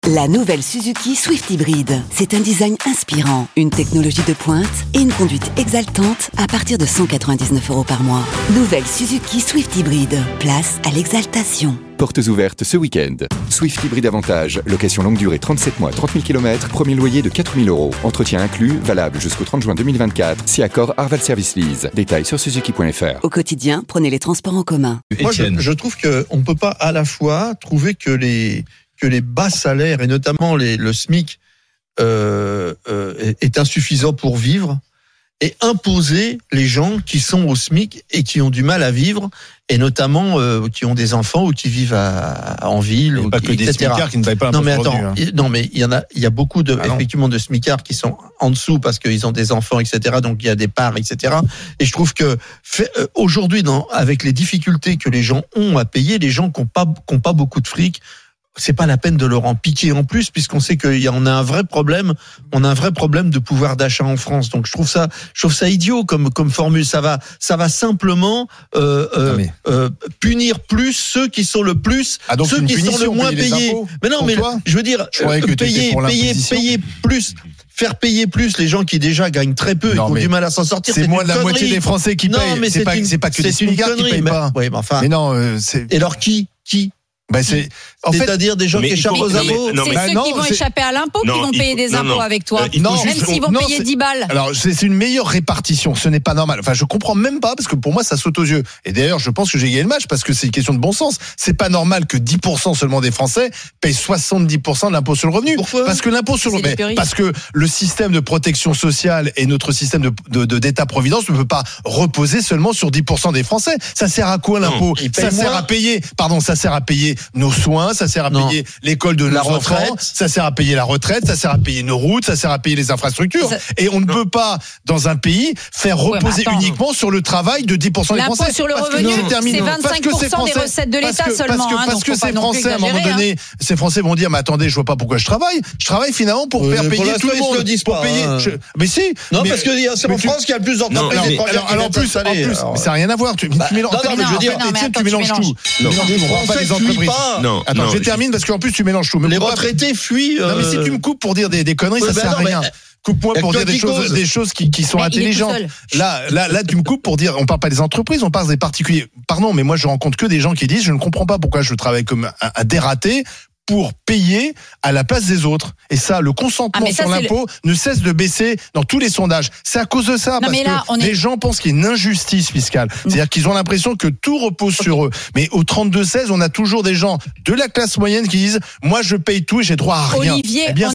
La nouvelle Suzuki Swift Hybrid. C'est un design inspirant, une technologie de pointe et une conduite exaltante à partir de 199 € par mois. Nouvelle Suzuki Swift Hybrid. Place à l'exaltation. Portes ouvertes ce week-end. Swift Hybrid Avantage. Location longue durée 37 mois, 30 000 km. Premier loyer de 4 000 €. Entretien inclus, valable jusqu'au 30 juin 2024. Si accord Arval Service Lease. Détails sur suzuki.fr. Au quotidien, prenez les transports en commun. Moi, je trouve qu'on ne peut pas à la fois trouver que les bas salaires, et notamment le SMIC, est insuffisant pour vivre, et imposer les gens qui sont au SMIC et qui ont du mal à vivre, et notamment qui ont des enfants ou qui vivent en ville, ou pas que des smicards qui ne payent pas l'impôt sur le revenu. Non, mais il y a beaucoup effectivement de smicards qui sont en dessous parce qu'ils ont des enfants, etc. Donc il y a des parts, etc. Et je trouve que aujourd'hui, avec les difficultés que les gens ont à payer, les gens qui n'ont pas beaucoup de fric, c'est pas la peine de leur en piquer en plus, puisqu'on sait qu'on a un vrai problème. On a un vrai problème de pouvoir d'achat en France. Donc je trouve ça idiot comme formule. Ça va simplement punir plus ceux qui sont le plus, ceux qui sont le moins payés. Mais non, mais je veux dire payer plus. Faire payer plus les gens qui déjà gagnent très peu et qui ont du mal à s'en sortir. C'est moins de la moitié des Français qui payent. Mais c'est pas que des smicards qui payent pas. Oui, mais enfin. Mais non, et alors qui? C'est-à-dire des gens qui échappent aux impôts. C'est ceux qui vont échapper à l'impôt qui vont payer des impôts avec toi. Même s'ils vont payer 10 balles. Alors, c'est une meilleure répartition. Ce n'est pas normal. Enfin, je comprends même pas parce que pour moi, ça saute aux yeux. Et d'ailleurs, je pense que j'ai gagné le match parce que c'est une question de bon sens. C'est pas normal que 10% seulement des Français payent 70% de l'impôt sur le revenu. Pourquoi ? Parce que l'impôt sur le revenu, parce que le système de protection sociale et notre système d'État-providence ne peut pas reposer seulement sur 10% des Français. Ça sert à quoi l'impôt ? Ça sert à payer nos soins, ça sert à payer l'école de nos enfants, ça sert à payer la retraite, ça sert à payer nos routes, ça sert à payer les infrastructures. Et on ne peut pas, dans un pays, faire reposer uniquement sur le travail de 10% des Français. L'impôt sur le revenu, c'est 25% des recettes de l'État seulement. Parce que ces Français, à un moment donné, ces Français vont dire, mais attendez, je vois pas pourquoi je travaille. Je travaille finalement pour faire payer tout le monde. Pour payer. Mais si. Non, parce que c'est en France qu'il y a le plus d'entreprises. Alors en plus, ça n'a rien à voir. Tu mélanges. Je veux dire, Étienne, tu mélanges tout. On ne pas les entreprises. Attends, je termine parce qu'en plus tu mélanges tout. Les retraités fuient. Non, mais si tu me coupes pour dire des conneries, ça sert à rien. Coupe-moi pour dire des choses qui sont intelligentes. Là, tu me coupes pour dire, on parle pas des entreprises, on parle des particuliers. Pardon, mais moi je rencontre que des gens qui disent, je ne comprends pas pourquoi je travaille comme un dératé pour payer à la place des autres. Et ça, le consentement sur l'impôt ne cesse de baisser dans tous les sondages. C'est à cause de ça, parce que les gens pensent qu'il y a une injustice fiscale. C'est-à-dire qu'ils ont l'impression que tout repose sur eux. Mais au 32-16, on a toujours des gens de la classe moyenne qui disent, moi je paye tout et j'ai droit à rien. Olivier,